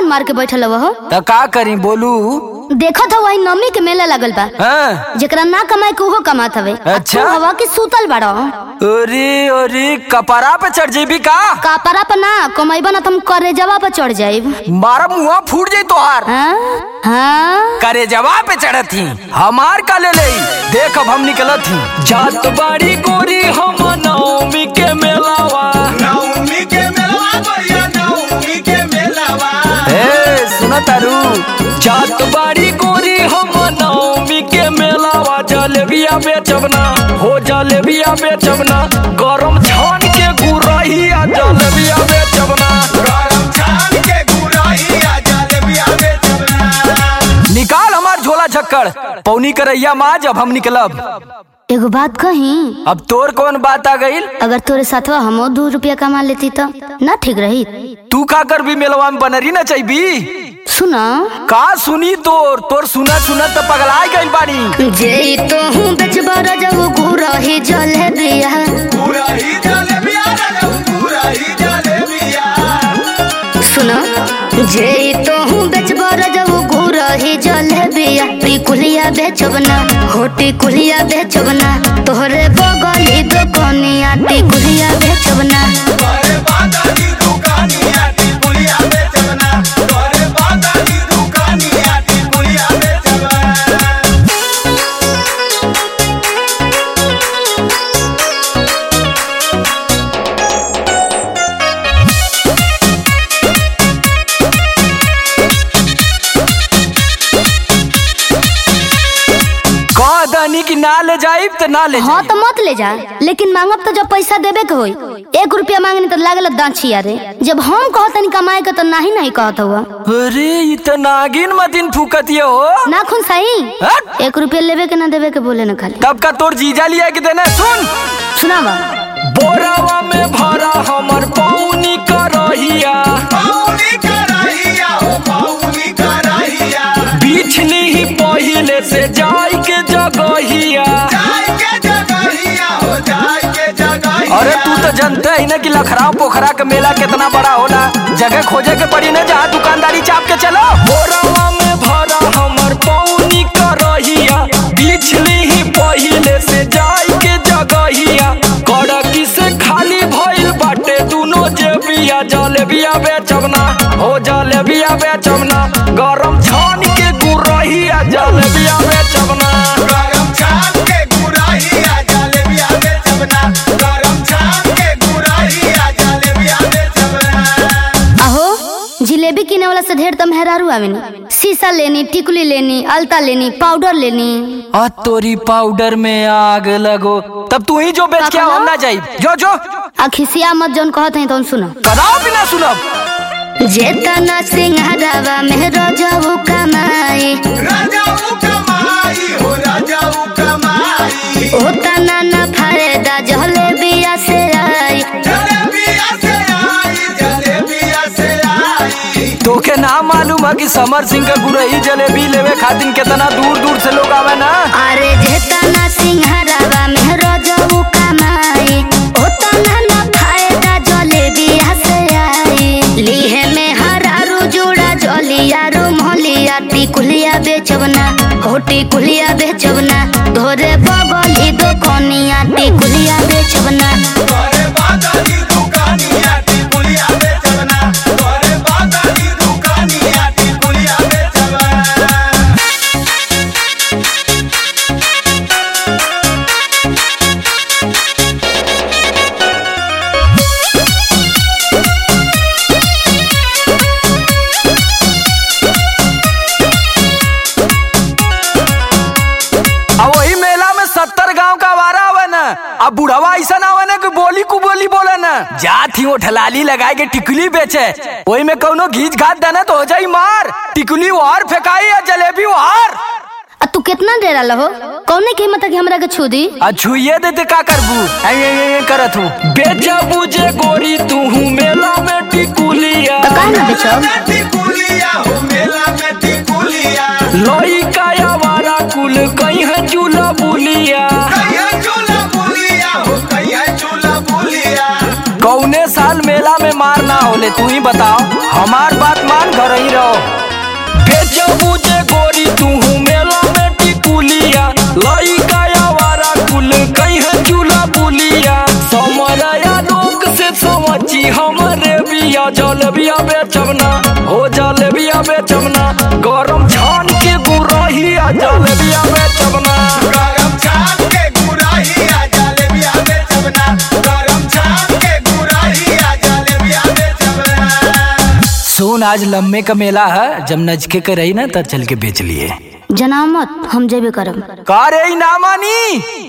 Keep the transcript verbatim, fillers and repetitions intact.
मन मार के बैठल हो? तो का करी बोलू? देखो तो वही नमी के मेला लगल बा। हाँ? जेकरा ना कमाए के उहो कमात हवे। अच्छा हवा के सूतल बाड़ो। अरे अरे कपड़ा पे चढ़ जेबी का? कपड़ा पे ना कमाइबा ना तुम करेजवा पे चढ़ जाइब। मारा मुँह फूट जाई तोहार। हाँ हाँ करेजवा पे चढ़त थी हमार का ले ले। देख अब हम निकलत थी जात बाड़ी गोरी हम नवमी के मेलावा। नवमी के मेलावा भैया नवमी के मेलावा। ए सुना तारू जात बाड़ी गोरी हम नवमी के मेलावा। जलेबिया बेचबना हो जलेबिया बेचबना गरम छान के गुरहिया जलेबिया बेचबना। गरम छान के गुरहिया जलेबिया बेचबना। निकाल हमार झोला झक्कड़ पौनी करैया माँ जब हम निकलब। एगो बात कही। अब तोर कौन बात आ गई? अगर तोरे साथवा हमो दो रुपया कमा लेती तो ना ठीक रही? तू का कर भी मेलवा में बनरी ना चाहिए। सुना का सुनी तोर तोर सुना सुना तो पगला गई बानी। जे तो हूँ बेचबा जब गुरही जलेबिया। गुरही जलेबिया गुरही जलेबिया। सुना जे तो हूँ बेचबा जब गुरही जलेबिया। टिकुलिया बेचबना हो टिकुलिया बेचबना तोहरे बगली दुकानिया टिकुलिया बेचबना। तोरे बादानी दुकानिया टिकुलिया बेचबना। तोरे बादानी दुकानिया टिकुलिया बेचबना। कि ना ले जाइब तो ना ले हाँ तो मत ले जा लेकिन मांगब तो जब पैसा देबे के होई। एक रुपया मांगनी तो लागल दांछिया रे। जब हम कहतनी कमाए के तो नाही नहीं कहत हुआ। अरे इ तो नागिन मतिन फूकतिया हो ना खून सही। एक रुपया लेबे के ना देबे के बोले न खाली। तब का तोर जीजा लिया के देना सुन सुनावा। बोरावा में भरा हमर पौनी करहिया। पौनी करहिया हो पौनी करहिया। बिछली ही पहिले से जाई के जगहिया। जाई के जगहिया हो जाई के जगहिया। अरे तू तो जानते ही ना कि लखराव पोखरा का मेला कितना बड़ा होला। जगह खोजे के पड़ी ना जहाँ दुकानदारी चाप के चलो। बोरावा में भरा हमर पौनी करहिया। बिछली ही पहिले से जाई के जगहिया। कड़की से खाली भइल बाटे दुनो जेबिया। जलेबिया बेचबना हो जलेबिया बेचबना गरम छान के गुरहिया जलेबिया बेचबना। गरम छान के गुरहिया जलेबिया बेचबना। गरम छान के गुरहिया जलेबिया बेचबना। अहो जिलेबी किने वाला से ढेर तो मेहरारू आवेनी। शीशा लेनी टिकुली लेनी अलता लेनी पाउडर लेनी। आ तोरी पाउडर में आग लगो तब तू ही जो बेच के हम ना जाई। जो जो अखिसिया मत जौन कहत है तो सुनो। कदाओ भी ना सुनब। जेतना सिंहरावा में रजऊ कमाई। राजाऊ कमाई हो राजाऊ कमाई। ओतना ना फायदा जलेबिया से आई। जलेबिया से आई जलेबिया से आई। तोके ना मालूम है कि समर सिंह का गुरही जलेबी लेवे खातिर कितना दूर दूर से लोग आवे ना। अरे जेतना सिंहरावा में रजऊ कमाई। ओतना ना फायदा जलेबिया से आई। लीहे में हरारू जुड़ा जलिया रुमलिया टिकुलिया बेचबना हो टिकुलिया बेचबना तोरे बगली दुकानिया टिकुलिया बेचबना। तोरे बादानी दुकानिया टिकुलिया बेचबना। तोरे बादानी दुकानिया टिकुलिया बेचबना। वही मेला में सत्तर गांव का वारा आवे ना। अब बुढ़वा ऐसा ना आवे ना कि बोली कु बोली बोले ना। जात ही वो ठलाली लगाए के टिकुली बेचे। वही में कौनो घीच घात देना तो हो जाई मार। टिकुली वार फेंकाई या जलेबी वार। आ तू कितना देर आला हो? कौने कीमत की हमरा के छू दी? छुए देते का करबू ऐ ऐ ऐ करत हूँ। बेचबू जे गोरी तू हूँ मेला में टिकुलिया। तो काहे ना बेचब? टिकुलिया हो मेला में टिकुलिया। लोई का आवारा कुल कहीं है चूल्हा बुलिया। कहिया चूल्हा बुलिया हो कहिया चूल्हा बुलिया। कौने साल मेला मेला में मार ना होले, तू ही बताओ। हमार बात मान, घर ही रहो। बेचबू जे गोरी तू मेला में टिकुलिया, लइका आवारा कुल कहीं चूल्हा बुलिया। समरया लोग से समझी हमरे बिया, जलेबिया बेचबना हो जलेबिया बेचबना, गरम छान के गुरहिया जलेबिया बेचबना। गरम छान के गुराहिया जलेबिया बेचबना, गरम छान के गुराहिया जलेबिया बेचबना। सुन, आज लम्बे का मेला है, जब नजके के रही ना तब चल के बेच लिए। जना मत, हम जेबे करब। का रे ना मानी।